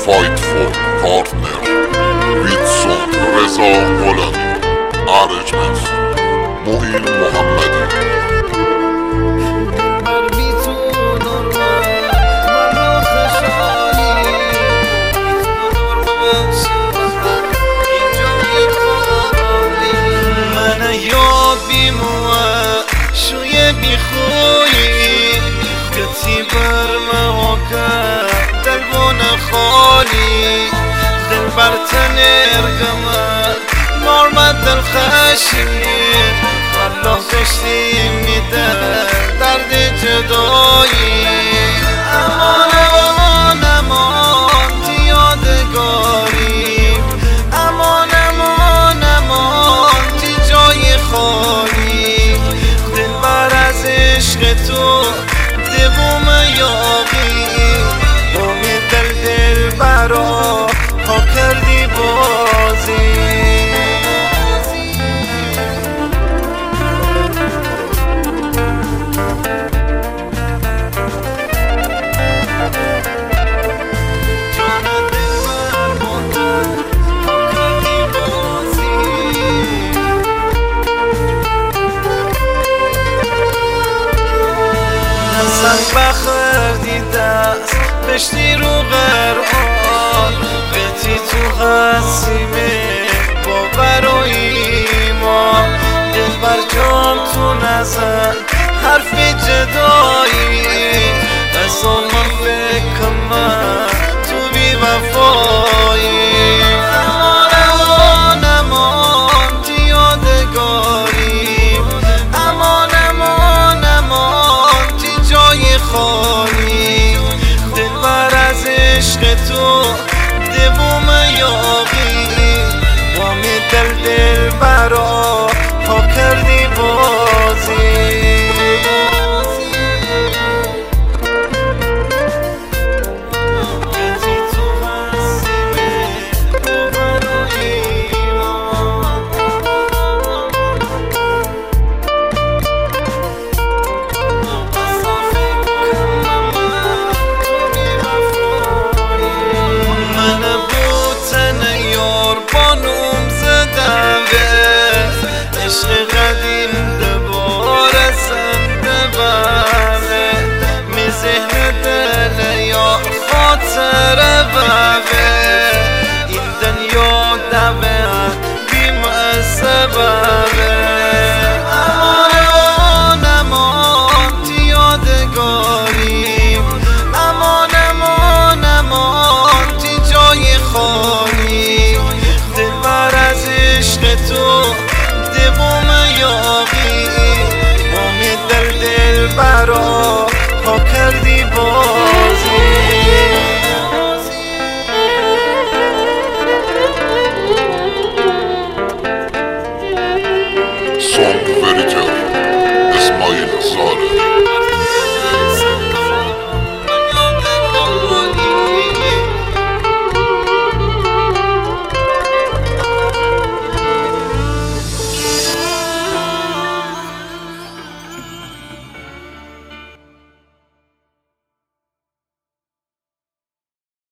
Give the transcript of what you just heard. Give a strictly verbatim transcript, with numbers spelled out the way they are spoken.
فایت فور پارتنر ویدسون رضا غلامی ارجمنت محین محمدی شوی بی خویی گتی بر مواقع دل بون خالی دل بر تنرگمه نارمد دل خشید الله گشتی میده درد جدایی امان امان امان تی یادگاری امان امان امان تی جای خالی دل بر از عشق تو دوم یاقی امید دل دل برا پا کردی بازی بخردی دست بشتی رو قرآن قطی تو حسیمه باور و ایمان دل بر جام تو نزن حرف جدایی از من فکر من تو بی وفایی امان امان امان تی یادگاری امان امان امان جای خالی دل بر از عشق تو دوم یاقی وامی دل دل برا پا کردی بازی عشق قدیم دوباره زنده بره می ذهن دل یا خاطر بره این دنیا دمه بیم سببه امان امان امان تی یادگاری امان امان امان تی جای خالی دل بر از عشق تو دوم یاقی امید دل دل برا پا کردی بازی سونگ